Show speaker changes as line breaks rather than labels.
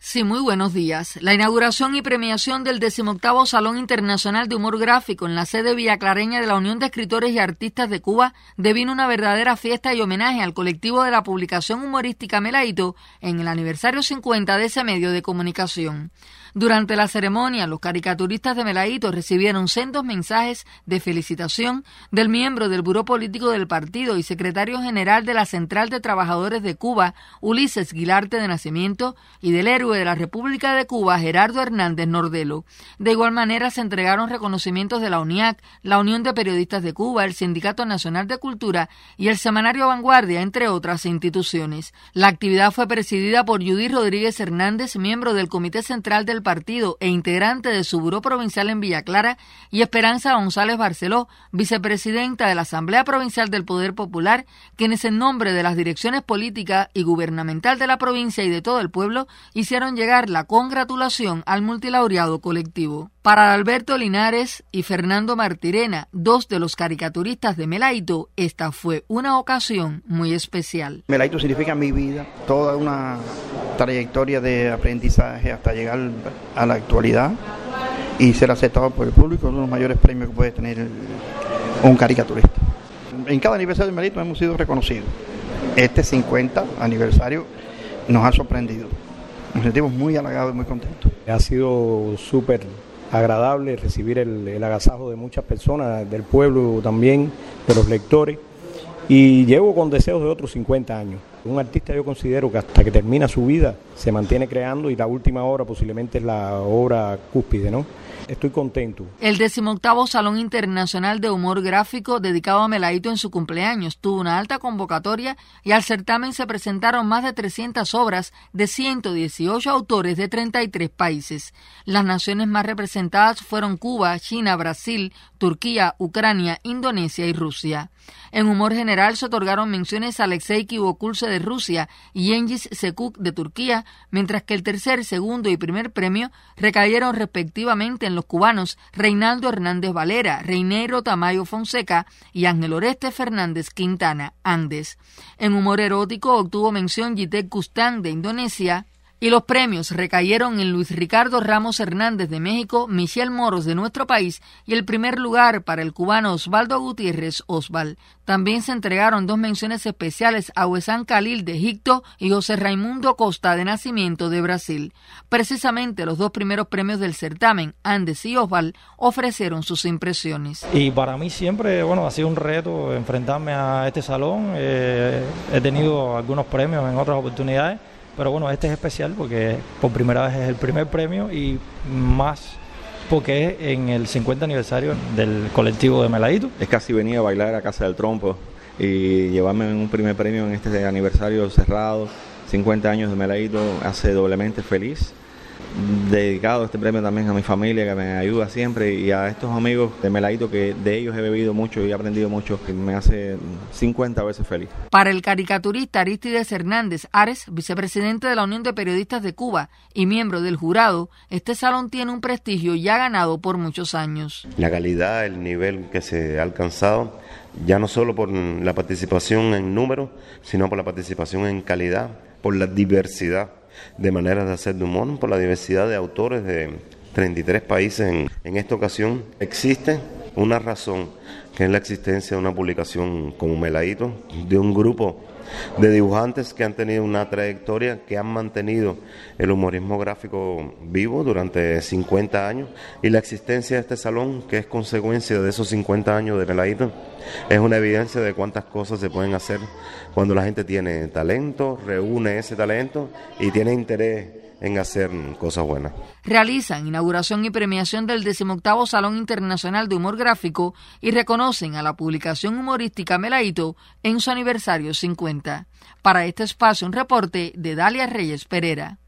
Sí, muy buenos días. La inauguración y premiación del 18º Salón Internacional de Humor Gráfico en la sede villaclareña de la Unión de Escritores y Artistas de Cuba devino una verdadera fiesta y homenaje al colectivo de la publicación humorística Melaíto en el aniversario 50 de ese medio de comunicación. Durante la ceremonia, los caricaturistas de Melaíto recibieron sendos mensajes de felicitación del miembro del Buró Político del partido y secretario general de la Central de Trabajadores de Cuba, Ulises Guilarte de Nacimiento, y del héroe de la República de Cuba, Gerardo Hernández Nordelo. De igual manera, se entregaron reconocimientos de la UNIAC, la Unión de Periodistas de Cuba, el Sindicato Nacional de Cultura y el Semanario Vanguardia, entre otras instituciones. La actividad fue presidida por Judith Rodríguez Hernández, miembro del Comité Central del partido e integrante de su buró provincial en Villa Clara, y Esperanza González Barceló, vicepresidenta de la Asamblea Provincial del Poder Popular, quienes en nombre de las direcciones políticas y gubernamental de la provincia y de todo el pueblo hicieron llegar la congratulación al multilaureado colectivo. Para Alberto Linares y Fernando Martirena, dos de los caricaturistas de Melaíto, esta fue una ocasión muy especial.
Melaíto significa mi vida, toda una trayectoria de aprendizaje hasta llegar a la actualidad y ser aceptado por el público, uno de los mayores premios que puede tener un caricaturista. En cada aniversario de Melaíto hemos sido reconocidos. Este 50 aniversario nos ha sorprendido. Nos sentimos muy halagados y muy contentos.
Ha sido súper agradable recibir el agasajo de muchas personas, del pueblo también, de los lectores, y llevo con deseos de otros 50 años. Un artista yo considero que hasta que termina su vida se mantiene creando y la última obra posiblemente es la obra cúspide, ¿no? Estoy contento.
El 18º Salón Internacional de Humor Gráfico dedicado a Melaíto en su cumpleaños tuvo una alta convocatoria y al certamen se presentaron más de 300 obras de 118 autores de 33 países. Las naciones más representadas fueron Cuba, China, Brasil, Turquía, Ucrania, Indonesia y Rusia. En humor general se otorgaron menciones a Alexei Kivokulse de Rusia y Cengiz Sekuk de Turquía, mientras que el tercer, segundo y primer premio recayeron respectivamente en los cubanos Reinaldo Hernández Valera, Reinero Tamayo Fonseca y Ángel Oreste Fernández Quintana, Andes. En humor erótico obtuvo mención Yitek Kustang de Indonesia, y los premios recayeron en Luis Ricardo Ramos Hernández de México, Michelle Moros de nuestro país y el primer lugar para el cubano Osvaldo Gutiérrez Osval. También se entregaron dos menciones especiales a Wessam Khalil de Egipto y José Raimundo Costa de Nacimiento de Brasil. Precisamente los dos primeros premios del certamen, Andes y Osval, ofrecieron sus impresiones.
Y para mí siempre, ha sido un reto enfrentarme a este salón. He tenido algunos premios en otras oportunidades, pero este es especial porque por primera vez es el primer premio y más porque es en el 50 aniversario del colectivo de Melaíto.
Es casi venir a bailar a Casa del Trompo y llevarme un primer premio en este aniversario cerrado, 50 años de Melaíto, hace doblemente feliz. Dedicado este premio también a mi familia que me ayuda siempre y a estos amigos de Melaíto que de ellos he bebido mucho y he aprendido mucho, que me hace 50 veces feliz.
Para el caricaturista Aristides Hernández Ares, vicepresidente de la Unión de Periodistas de Cuba y miembro del jurado, este salón tiene un prestigio ya ganado por muchos años.
La calidad, el nivel que se ha alcanzado, ya no solo por la participación en número, sino por la participación en calidad, por la diversidad de maneras de hacer de humor, por la diversidad de autores de 33 países. En esta ocasión existe una razón, que es la existencia de una publicación como Melaíto, de un grupo de dibujantes que han tenido una trayectoria, que han mantenido el humorismo gráfico vivo durante 50 años, y la existencia de este salón, que es consecuencia de esos 50 años de Melaíto, es una evidencia de cuántas cosas se pueden hacer cuando la gente tiene talento, reúne ese talento y tiene interés en hacer cosas buenas.
Realizan inauguración y premiación del 18º Salón Internacional de Humor Gráfico y reconocen a la publicación humorística Melaíto en su aniversario 50. Para este espacio, un reporte de Dalia Reyes Pereira.